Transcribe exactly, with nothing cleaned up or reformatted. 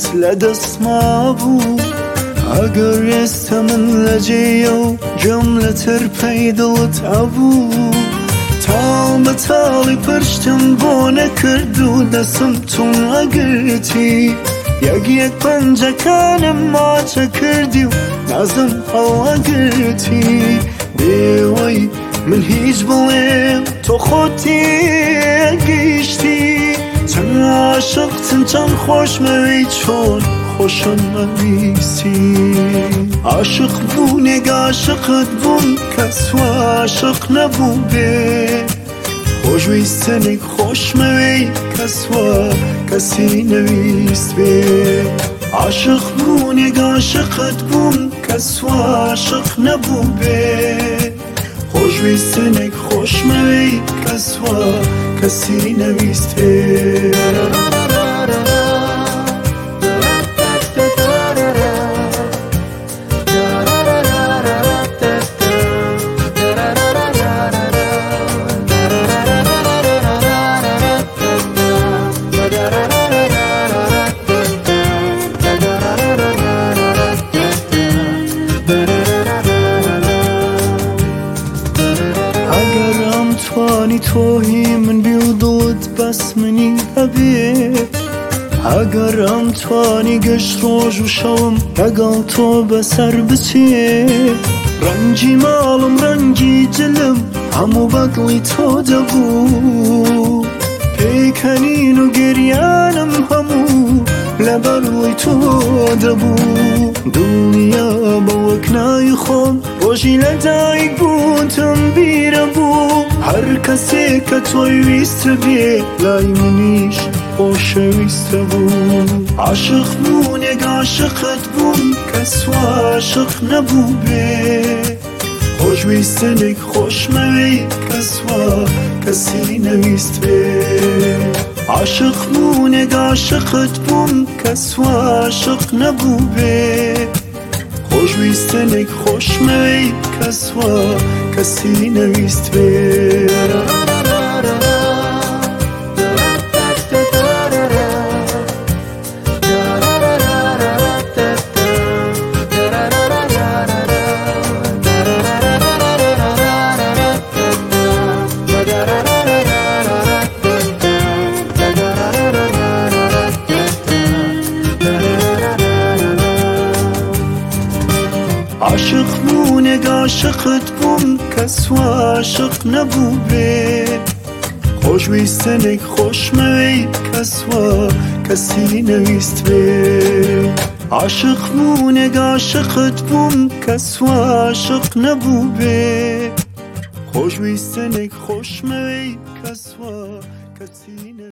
لدەست مابوو ئەگەر ئێستا من لە جێیە و گوێم لەتر پەی دڵت هەبوو تاڵ بە تاڵی پرشتم بۆ نەکرد و دەسم تون ئەگرتی یەک یەک پەنجەکانم ماچە کردی و نازم هەڵئەگرتی بێوەی من هیچ بڵێم تۆ خۆت تێگەیشتی چەند عاشقتم چەند خۆشمەوەی چۆن خۆشم نەویستی عاشق بوونێک عاشقت بووم کەس وا عاشق نەبوو بێ خۆشویستنێک خۆشمەوەی کەس وا کەسی نەویست بێ عاشق بوونێک عاشقت بووم کەس وا عاشق نەبوو بێ خۆشویستنێک خۆشمەوەی کەس وا کەسی نەویست بێ توانی تۆهی من بی و دڵت بەس منی هەبێ ئەگەر ئەم توانی گەشت ڕۆژ و شەوم لەگەڵ تۆ بەسەر بچێ ڕەنگی ماڵم ڕەنگی جلم هەموو بەدڵی تۆ دەبوو پێکەنین و گریانم هەموو لەبەرڵی تۆ دەبوو دڵنیا بەوەک ناوی خۆم ڕۆژی لەدایک بوونتم بیرە بوو هەر کەسێک کە تۆی ویستە بێ لای منیش خۆشەویستە بوو عاشق بوونێک عاشقت بووم کەس وا عاشق نەبوو بێ خۆشویستنێک خۆشمەوەی کەس وا کەسی نەویست بێ عاشق بوونێک عاشقت بووم کەس وا عاشق نەبوو بێ خۆشویستنێک خۆشمەوەی کەس وا کەسی نەویست بێ عاشق بوونێک عاشقت بووم کەس وا عاشق نەبوو بێ خۆشویستنێک خۆشمەوەی کەس وا کەسی نەویست بێ عاشق بوونێک عاشقت بووم کەس وا عاشق نەبوو بێ خۆشویستنێک خۆشمەوەی کەس وا کەسی